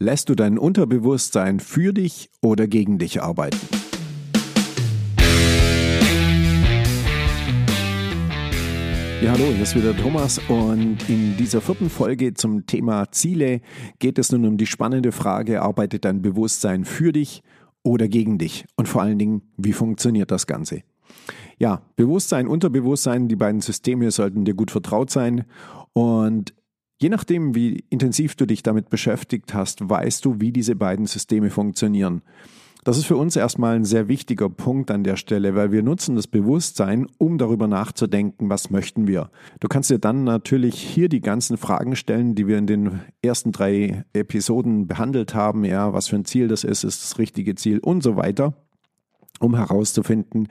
Lässt du dein Unterbewusstsein für dich oder gegen dich arbeiten? Ja, hallo, hier ist wieder Thomas und in dieser 4. Folge zum Thema Ziele geht es nun um die spannende Frage, arbeitet dein Bewusstsein für dich oder gegen dich? Und vor allen Dingen, wie funktioniert das Ganze? Ja, Bewusstsein, Unterbewusstsein, die beiden Systeme sollten dir gut vertraut sein und je nachdem, wie intensiv du dich damit beschäftigt hast, weißt du, wie diese beiden Systeme funktionieren. Das ist für uns erstmal ein sehr wichtiger Punkt an der Stelle, weil wir nutzen das Bewusstsein, um darüber nachzudenken, was möchten wir. Du kannst dir dann natürlich hier die ganzen Fragen stellen, die wir in den ersten 3 Episoden behandelt haben. Ja, was für ein Ziel das ist das richtige Ziel und so weiter, um herauszufinden,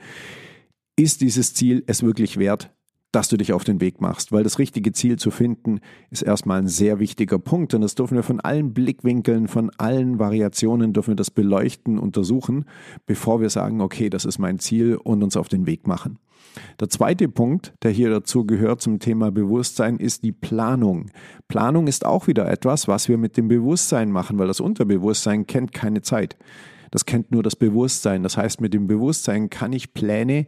ist dieses Ziel es wirklich wert, dass du dich auf den Weg machst, weil das richtige Ziel zu finden ist erstmal ein sehr wichtiger Punkt und das dürfen wir von allen Blickwinkeln, von allen Variationen dürfen wir das beleuchten, untersuchen, bevor wir sagen, okay, das ist mein Ziel und uns auf den Weg machen. Der zweite Punkt, der hier dazu gehört zum Thema Bewusstsein, ist die Planung. Planung ist auch wieder etwas, was wir mit dem Bewusstsein machen, weil das Unterbewusstsein kennt keine Zeit. Das kennt nur das Bewusstsein. Das heißt, mit dem Bewusstsein kann ich Pläne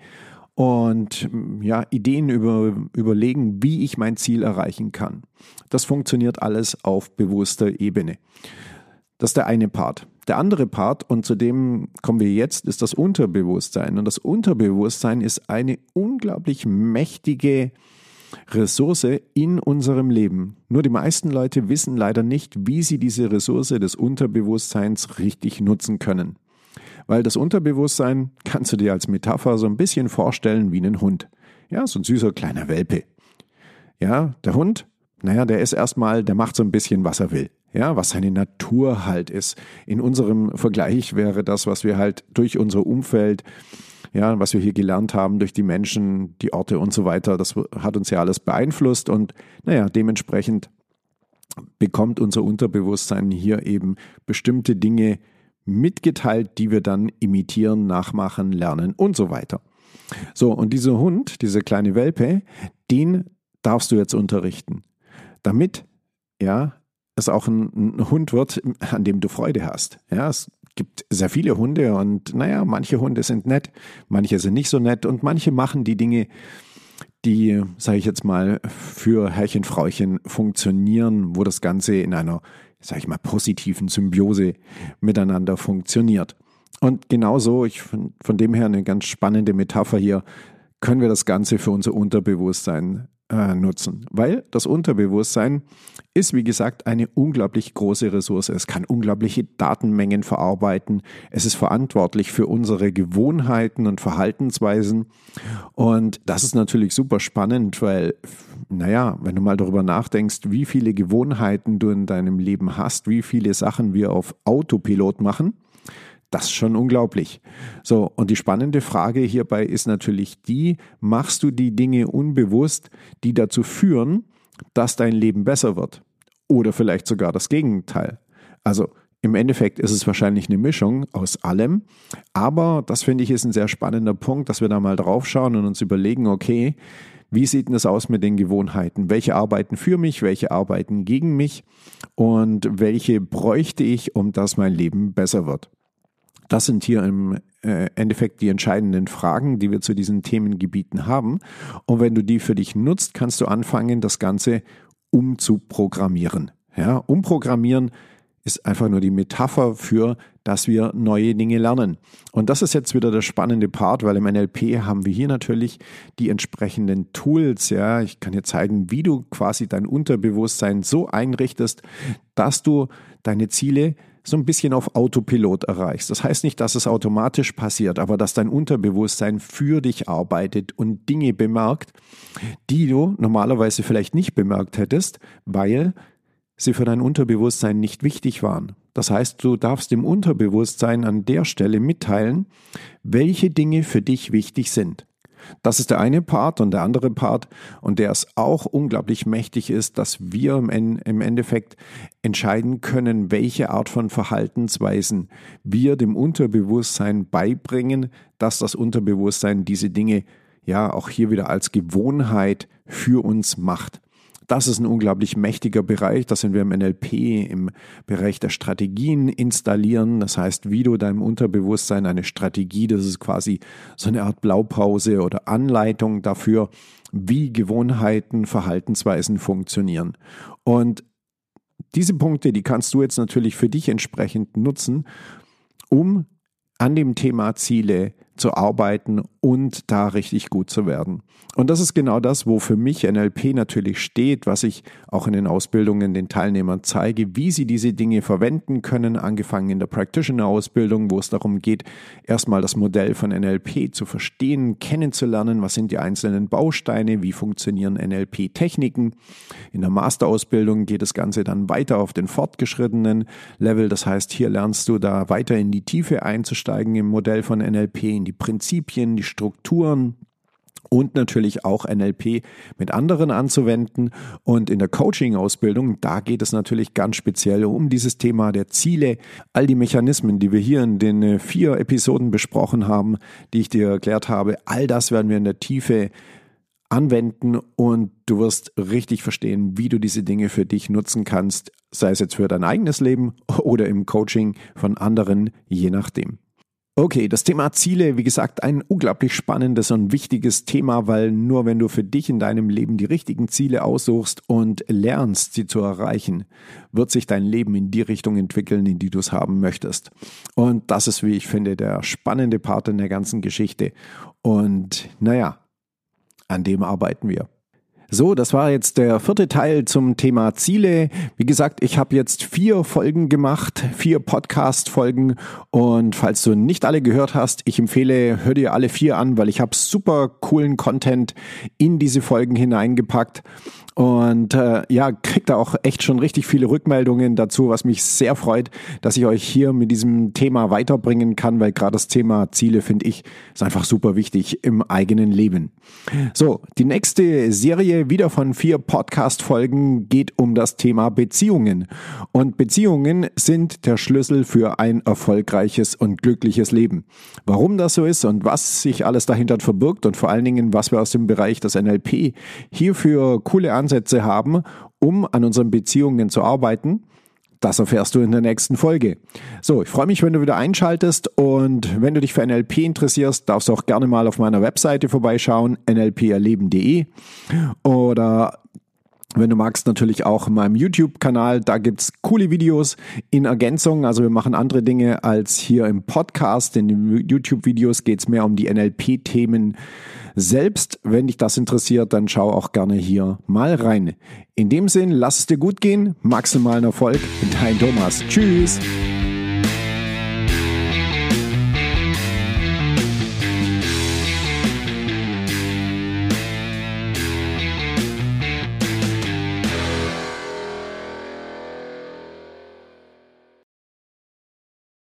und Ideen überlegen, wie ich mein Ziel erreichen kann. Das funktioniert alles auf bewusster Ebene. Das ist der eine Part. Der andere Part, und zu dem kommen wir jetzt, ist das Unterbewusstsein. Und das Unterbewusstsein ist eine unglaublich mächtige Ressource in unserem Leben. Nur die meisten Leute wissen leider nicht, wie sie diese Ressource des Unterbewusstseins richtig nutzen können. Weil das Unterbewusstsein kannst du dir als Metapher so ein bisschen vorstellen wie einen Hund. Ja, so ein süßer kleiner Welpe. Ja, der Hund, der ist erstmal, der macht so ein bisschen, was er will. Ja, was seine Natur halt ist. In unserem Vergleich wäre das, was wir halt durch unser Umfeld, ja, was wir hier gelernt haben, durch die Menschen, die Orte und so weiter, das hat uns ja alles beeinflusst und dementsprechend bekommt unser Unterbewusstsein hier eben bestimmte Dinge mitgeteilt, die wir dann imitieren, nachmachen, lernen und so weiter. So, und dieser Hund, diese kleine Welpe, den darfst du jetzt unterrichten, damit es auch ein Hund wird, an dem du Freude hast. Ja, es gibt sehr viele Hunde und manche Hunde sind nett, manche sind nicht so nett und manche machen die Dinge, die, sage ich jetzt mal, für Herrchen, Frauchen funktionieren, wo das Ganze in einer positiven Symbiose miteinander funktioniert. Und genauso, von dem her eine ganz spannende Metapher hier, können wir das Ganze für unser Unterbewusstsein nutzen. Weil das Unterbewusstsein ist, wie gesagt, eine unglaublich große Ressource. Es kann unglaubliche Datenmengen verarbeiten. Es ist verantwortlich für unsere Gewohnheiten und Verhaltensweisen. Und das ist natürlich super spannend, weil, wenn du mal darüber nachdenkst, wie viele Gewohnheiten du in deinem Leben hast, wie viele Sachen wir auf Autopilot machen, das ist schon unglaublich. So, und die spannende Frage hierbei ist natürlich die, machst du die Dinge unbewusst, die dazu führen, dass dein Leben besser wird? Oder vielleicht sogar das Gegenteil. Also im Endeffekt ist es wahrscheinlich eine Mischung aus allem, aber das finde ich ist ein sehr spannender Punkt, dass wir da mal drauf schauen und uns überlegen, okay, wie sieht denn das aus mit den Gewohnheiten? Welche arbeiten für mich, welche arbeiten gegen mich und welche bräuchte ich, um dass mein Leben besser wird? Das sind hier im Endeffekt die entscheidenden Fragen, die wir zu diesen Themengebieten haben. Und wenn du die für dich nutzt, kannst du anfangen, das Ganze umzuprogrammieren. Ja, umprogrammieren ist einfach nur die Metapher für, dass wir neue Dinge lernen. Und das ist jetzt wieder der spannende Part, weil im NLP haben wir hier natürlich die entsprechenden Tools. Ja, ich kann dir zeigen, wie du quasi dein Unterbewusstsein so einrichtest, dass du deine Ziele so ein bisschen auf Autopilot erreichst. Das heißt nicht, dass es automatisch passiert, aber dass dein Unterbewusstsein für dich arbeitet und Dinge bemerkt, die du normalerweise vielleicht nicht bemerkt hättest, weil sie für dein Unterbewusstsein nicht wichtig waren. Das heißt, du darfst dem Unterbewusstsein an der Stelle mitteilen, welche Dinge für dich wichtig sind. Das ist der eine Part und der andere Part und der ist auch unglaublich mächtig ist, dass wir im Endeffekt entscheiden können, welche Art von Verhaltensweisen wir dem Unterbewusstsein beibringen, dass das Unterbewusstsein diese Dinge ja auch hier wieder als Gewohnheit für uns macht. Das ist ein unglaublich mächtiger Bereich. Da sind wir im NLP, im Bereich der Strategien installieren. Das heißt, wie du deinem Unterbewusstsein eine Strategie, das ist quasi so eine Art Blaupause oder Anleitung dafür, wie Gewohnheiten, Verhaltensweisen funktionieren. Und diese Punkte, die kannst du jetzt natürlich für dich entsprechend nutzen, um an dem Thema Ziele zu arbeiten und da richtig gut zu werden. Und das ist genau das, wo für mich NLP natürlich steht, was ich auch in den Ausbildungen den Teilnehmern zeige, wie sie diese Dinge verwenden können, angefangen in der Practitioner-Ausbildung, wo es darum geht, erstmal das Modell von NLP zu verstehen, kennenzulernen, was sind die einzelnen Bausteine, wie funktionieren NLP-Techniken. In der Masterausbildung geht das Ganze dann weiter auf den fortgeschrittenen Level, das heißt, hier lernst du da weiter in die Tiefe einzusteigen im Modell von NLP, in die Prinzipien, die Strukturen und natürlich auch NLP mit anderen anzuwenden. Und in der Coaching-Ausbildung, da geht es natürlich ganz speziell um dieses Thema der Ziele, all die Mechanismen, die wir hier in den 4 Episoden besprochen haben, die ich dir erklärt habe, all das werden wir in der Tiefe anwenden und du wirst richtig verstehen, wie du diese Dinge für dich nutzen kannst, sei es jetzt für dein eigenes Leben oder im Coaching von anderen, je nachdem. Okay, das Thema Ziele, wie gesagt, ein unglaublich spannendes und wichtiges Thema, weil nur wenn du für dich in deinem Leben die richtigen Ziele aussuchst und lernst, sie zu erreichen, wird sich dein Leben in die Richtung entwickeln, in die du es haben möchtest. Und das ist, wie ich finde, der spannende Part in der ganzen Geschichte. Und naja, an dem arbeiten wir. So, das war jetzt der 4. Teil zum Thema Ziele. Wie gesagt, ich habe jetzt 4 Folgen gemacht, 4 Podcast-Folgen und falls du nicht alle gehört hast, ich empfehle, hör dir alle 4 an, weil ich habe super coolen Content in diese Folgen hineingepackt und kriege da auch echt schon richtig viele Rückmeldungen dazu, was mich sehr freut, dass ich euch hier mit diesem Thema weiterbringen kann, weil gerade das Thema Ziele, finde ich, ist einfach super wichtig im eigenen Leben. So, die nächste Serie wieder von 4 Podcast-Folgen geht um das Thema Beziehungen. Und Beziehungen sind der Schlüssel für ein erfolgreiches und glückliches Leben. Warum das so ist und was sich alles dahinter verbirgt und vor allen Dingen, was wir aus dem Bereich des NLP hierfür coole Ansätze haben, um an unseren Beziehungen zu arbeiten, das erfährst du in der nächsten Folge. So, ich freue mich, wenn du wieder einschaltest und wenn du dich für NLP interessierst, darfst du auch gerne mal auf meiner Webseite vorbeischauen, nlperleben.de oder wenn du magst, natürlich auch in meinem YouTube-Kanal, da gibt's coole Videos in Ergänzung, also wir machen andere Dinge als hier im Podcast. In den YouTube-Videos geht's mehr um die NLP-Themen selbst. Wenn dich das interessiert, dann schau auch gerne hier mal rein. In dem Sinn, lass es dir gut gehen, maximalen Erfolg, dein Thomas. Tschüss!